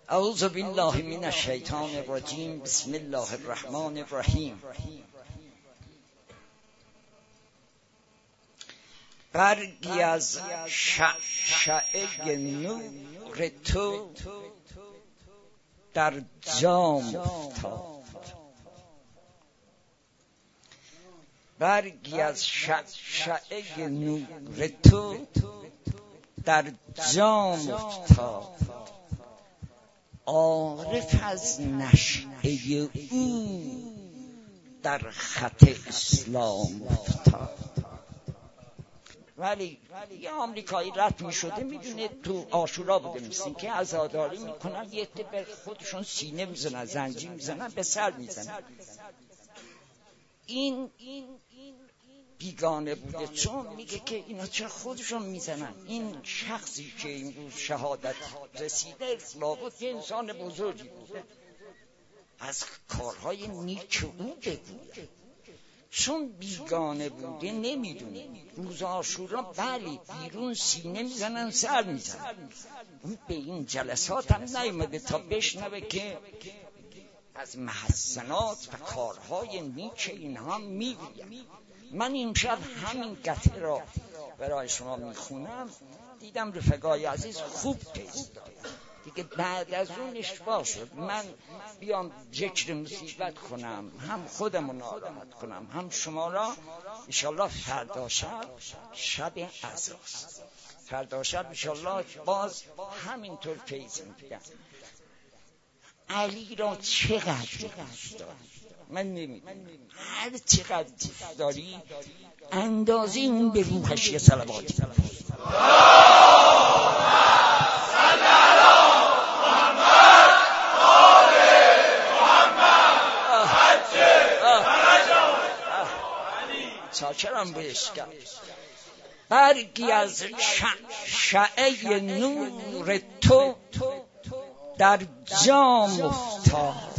اعوذ بالله من الشیطان الرجیم. بسم الله الرحمن الرحیم. برگی از شعشعه نور تو در جام افتاد. برگی از شعشعه نور تو در جام افتاد. عارف از نشأه او در خط اسلام افتاد. ولی یه آمریکایی رد می شده، میدونه تو عاشورا بوده، مثل که عزاداری میکنن، یه عده به خودشون سینه میزنن، زنجیر میزنن، به سر میزنن. این بیگانه بوده، چون میگه که اینا چرا خودشون میزنن. این شخصی که این روز شهادت رسیده لابد یه انسان بزرگی بوده، از کارهای نیک او بگوید، چون بیگانه بوده نمیدونه. روز عاشورا بله بیرون سینه میزنن، سر میزنن. اون به این جلسات هم نیومده تا بشنوه که از محسنات و کارهای نیک اینها میگوید. من امشب همین قطعه را برای شما میخونم. دیدم رفقای عزیز خوب تیز دارن دیگه، بعد از اون اشتباه شد من بیام ذکر مصیبت کنم، هم خودمو ناراحت کنم، هم شما را. انشالله فردا شب عزاست، فردا شب انشالله باز همینطور فیض میگم. علی را چقدر دوست داری؟ من نمیدونم. هر چقدر دوست داری اندازه اون به روحش یه صلواتی. چاکرم بهش کرد. برگی از شعشعه نور تو در جام افتاد.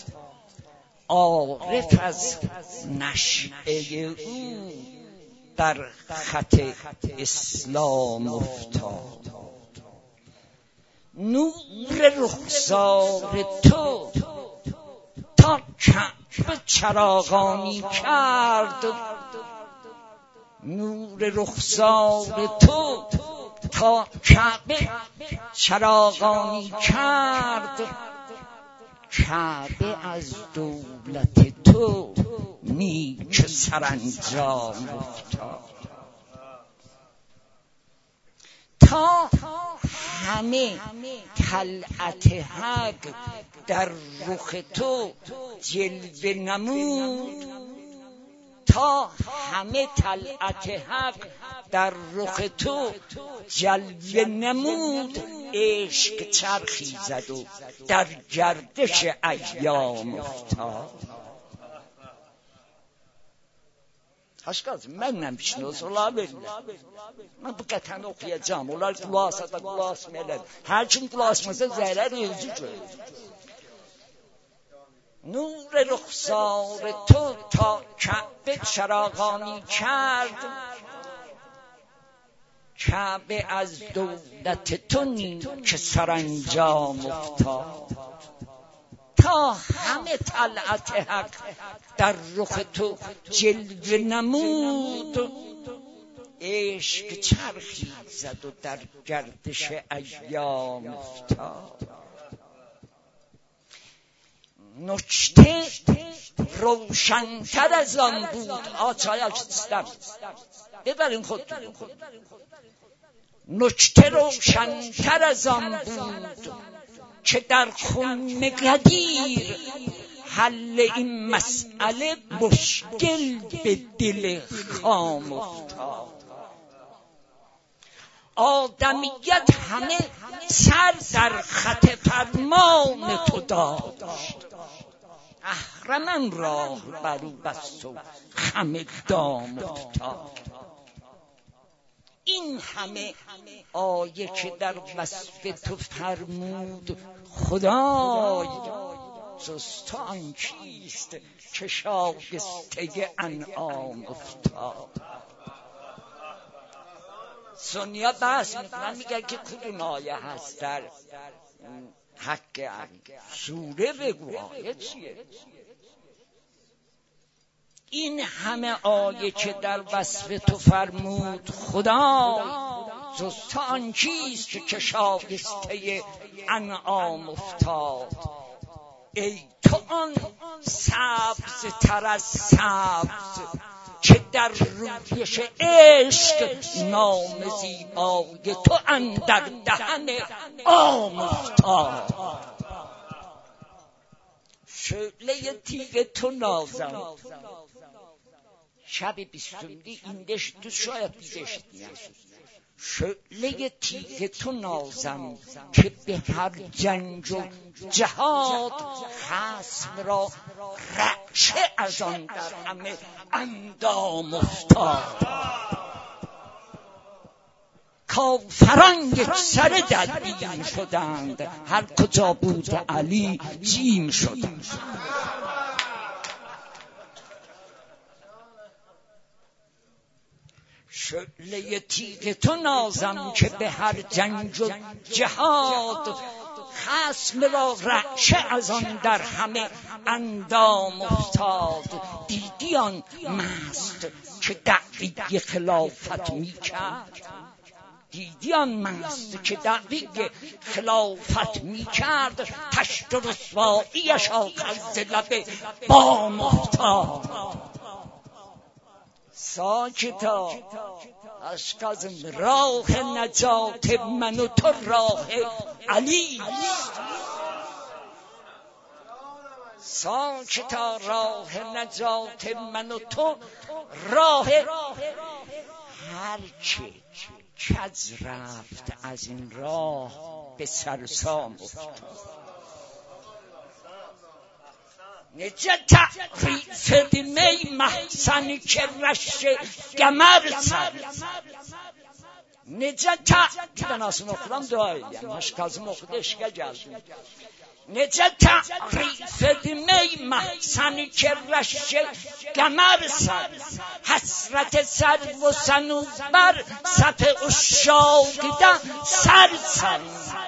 عارف از نشأه او در خط اسلام افتاد. نور رخسار تو تا کعبه چراغانی کرد. نور رخسار تو تا کعبه چراغانی کرد. کعبه از دولت تو نیک سرانجام افتاد. تا همه طلعت حق در رخ تو جلوه نمود. تا همه طلعت حق در رخ تو جلوه نمود. عشق چرخی زد و در گردش ایام افتاد. من نمیشنوز الله بالله. من بقطعا okuyacağım. Onlar kulağısa da kulağ asmayalım. Her kim kulağ asmasa zarar üzücü. نور رخسار تو تا کعبه چراغانی کرد. کعبه از دولت تو نیک سرانجام افتاد. تا همه طلعت حق در رخ تو جلوه نمود. عشق چرخی زد و در گردش ایام افتاد. نکته روشن‌تر از آن بود. آچایا کستم ببرین خودتون. نکته روشن‌تر از آن بود که در خون قدیر حل این مسئله مشکل به دل خام افتاد. آدمیت همه سر در خط فرمان تو داشت. اهرمن راه برو بست و خم دام افتاد. این همه آیه که در وصف تو فرمود خدای، جز تو آن کیست که شایسته انعام افتاد. سنیا بحث میکنن، میگن که کدوم آیه هست در حق علی. سوره بگو آیه چیه؟ این همه آیه که در وصف تو فرمود خدا، جز تو آن چیز که شایسته انعام افتاد. ای تو آن سبز تر از سبز که در رویش عشق نام زیبای تو اندر دهن عام افتاد. شعله تیغ تو نازم، شب 22 این دشت تو شاید دشت نشد. شعله تیغ تو نازم که به هر جنگ و جهاد خصم را رعشه از آن در همه اندام افتاد. کافران یک سره در بیم شدند، هر کجا بود علی جیم شدند. شعله تیغ تو نازم که به هر جنگ و جهاد خصم را رعشه از آن در همه اندام افتاد. دیدی آن مست که دعوی خلافت می کرد؟ دیدی آن مست که دعوی خلافت می کرد؟ تشت و رسواییش آخر ز لب بام افتاد. ساکتا اشکازم، راه نجات من و تو راه علی. ساکتا راه نجات من و تو راه هرچه کج رفت از این راه به سرسام افتاد. نجات فدیمی محسن که رشه گمر سر. نجات ben aslında okuram daha iyi yani başkasının okuduğu eşke geldi. نجات فدیمی محسن که رشه گمر سر. حسرت سر و سنوز بر صف اشاقیده سر سر.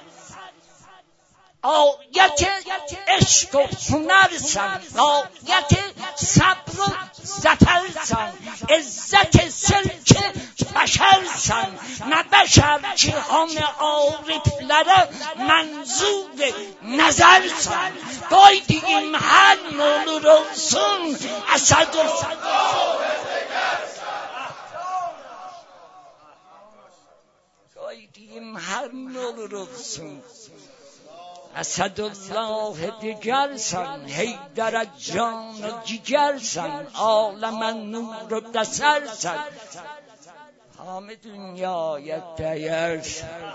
آیت عشق و هنر سن، آیت صبر و ظفر سن، عزت سلک بشر سن. نه بشر جهان عارفلere منظور نظر سن. Koyduğum her ne olur olsun Esad olsun. Koyduğum her ne olur olsun اسدالله دگرسن. حیدر جان جگرسن، عالم نور و بصرسن. همه دنیای دیرسن.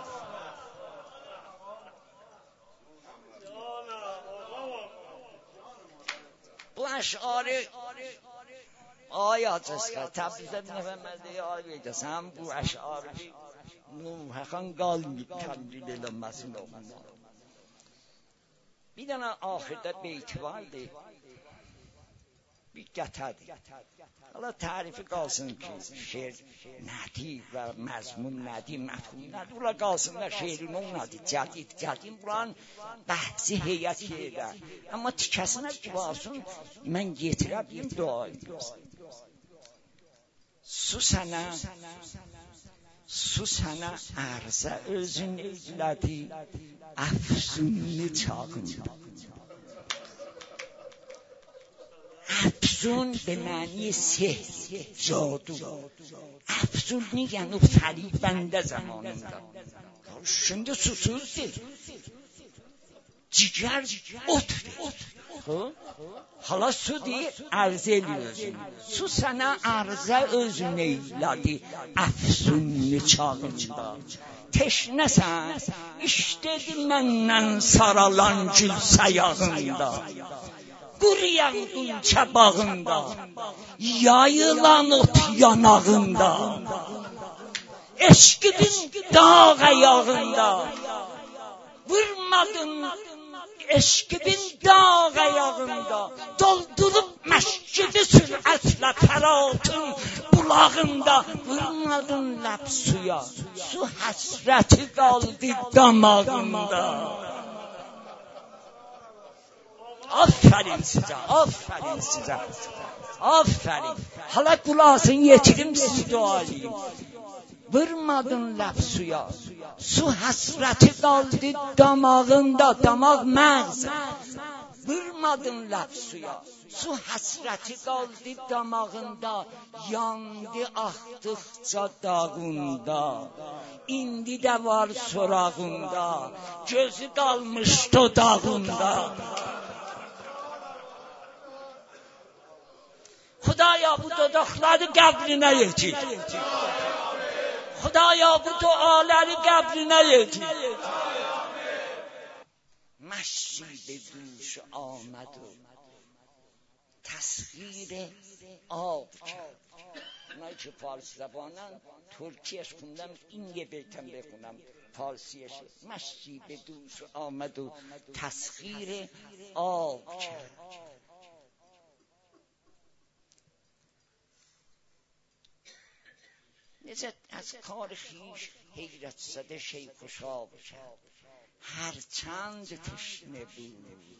bu اشعار آیات است که تبریز نفهمده آیه دستم. bu اشعار نوح خان قال تبریل لمسون میدونن آخرده بیت والده بیگتده. حالا تعریف قاسم که شعر ندی و مضمون ندی مفهوم ندی اولا قاسم و شعر نو ندی جدید buran بحثی هیئتی ده. اما تکسنه که باسون من getireyim duayı. Susana arza özün eyledi afzunni çağında. افزون به معنی سحر، جادو. افزون میگن و فریبنده زمانında. Şimdi susuzdur. Ciğer otur. Hala su diye arz ediyorsun. Su sana arza özün eyledi afzunni çağında. Teşnesen iştedi menden saralan gül sayağında. Kuruyan inçe bağında, yayılan ot yanağında, eşkibin dağ ayağında, vurmadın eşkibin dağ ayağında, doldurup mescidi süratle ferhatın qulağında vurmadın lap suya, su həsrəti qaldı damağında. Aferin size, aferin size, aferin. Hala kulağısını yetirim sizi dualayım. Vurmadın laf suya, su həsrəti qaldı damağında, damaq məğz. Vurmadın laf suya, su həsrəti qaldı damağında, yandı axdıqca dağında. İndi də var sorağında, gözü qalmış dodağında. Xudaya bu dodaqları qəbrinə yetir. Xudaya bu duaları qəbrinə yetir. Məşrib duş آمد و تسخیر آب کرد. اونایی که فارسی زبانن ترکیش خوندم، این یه بیتم بخونم فارسیش. مشرب دوش آمد و تسخیر آب کرد. نزد از کار خویش حیرت زده شیخ و شاب کرد. هر چند تشنه بود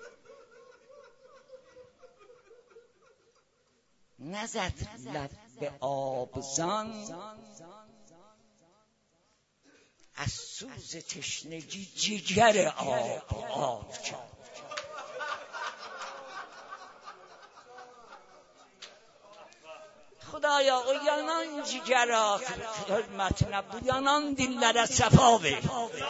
نزد لب به آبزان، از سوز تشنگی جگر آب کرد. Xudaya o yanan cigərə hörmətinə, bu yanan dillərə səfa ver.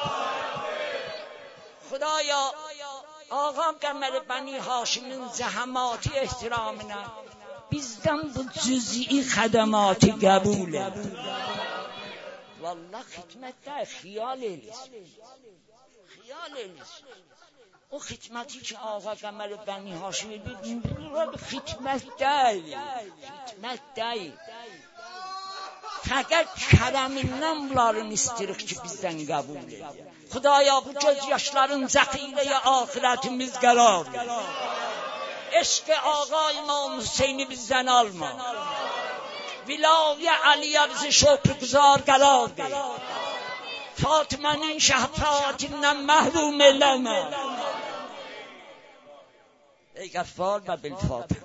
Xudaya Ağam Qəmər Bəni Haşimin zəhəmatı ehtiramına bizdən bu cüz'i xədəmatı qəbul et. Vallahi xidmətdə xiyal eylesin. Xiyal eylesin. O xidməti ki Ağa Qəmər Bəni Haşim edir, xidmət deyil. Xidmət deyil. Fəqət kərəmindən bunların istirik ki bizdən qəbul edir. Xudaya bu göz yaşların zəxirəyə axirətimiz qərar ver. Eşq Ağa İmam Hüseyni bizdən alma. Vilayə Əliyə bizi şükrgüzar qərar ver. Fatimənin şəfaətindən məhrum eləmə. ای غفار و بالفاتحه.